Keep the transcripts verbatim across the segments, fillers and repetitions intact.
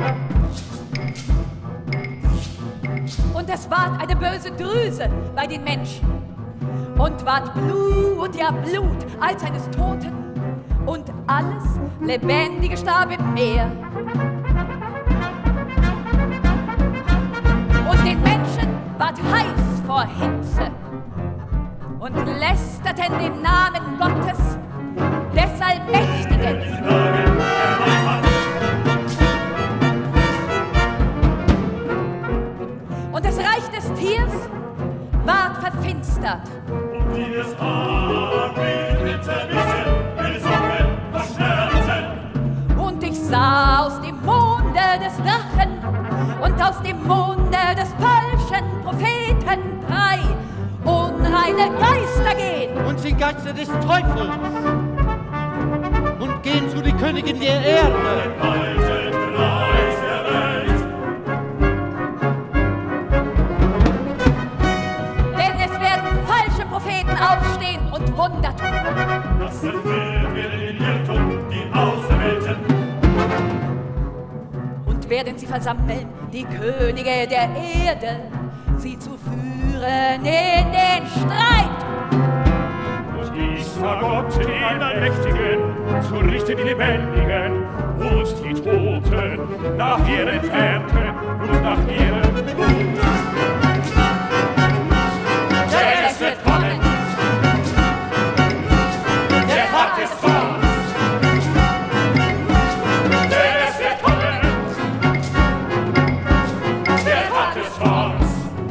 Und es ward eine böse Drüse bei den Menschen und ward Blut, ja Blut, als eines Toten, und alles Lebendige starb im Meer. Und den Menschen ward heiß vor Hitze und lästerten den Namen Gottes, des Allmächtigen. Und das Reich des Tiers ward verfinstert. Und jedes Haar mit zerbissen, will Sonne verschmerzen. Und ich sah aus dem Monde des Drachen und aus dem Munde des falschen Propheten drei unreine Geister gehen. Und sind Geister des Teufels und gehen zu der Königin der Erde. Den alten Preis der Welt. Denn es werden falsche Propheten aufstehen und Wunder tun. Das erfüllt werden in Irrtum die Auserwählten. Und werden sie versammeln, die Könige der Erde, sie zu führen in den Streit. Und ich sah Gott, den Allmächtigen, zu richten die Lebendigen und die Toten nach ihren Werken und nach ihrem Blut. Denn es wird kommen, der Tag des Zorns. Denn es wird kommen, der Tag des Zorns.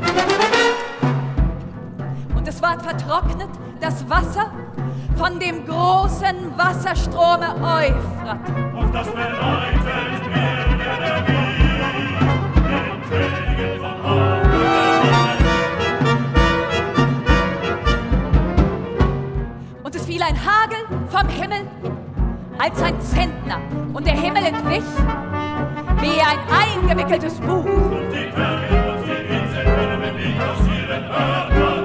Und es ward vertrocknet das Wasser von dem großen Wasserstrome Euphrat. Auf das bereitet werde der Wind, den Königen vom Hafen. Und es fiel ein Hagel vom Himmel als ein Zentner, und der Himmel entwich wie ein eingewickeltes Buch. Und die Berge und die Inseln können nicht aus ihren Örtern.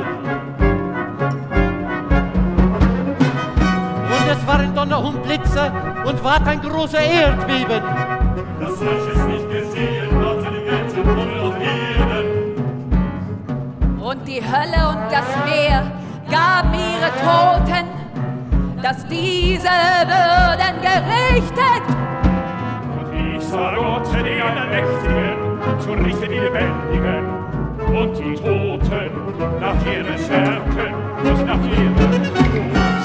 Und es waren Donner und Blitze und ward ein großer Erdbeben. Das solches nicht gesehen hatte die Menschen wohl auf Erden. Und die Hölle und das Meer gaben ihre Toten, dass diese würden gerichtet. Und ich sah Gott, den Allmächtigen, zu richten die Lebendigen und die Toten nach ihren Werken und nach ihrem Blut.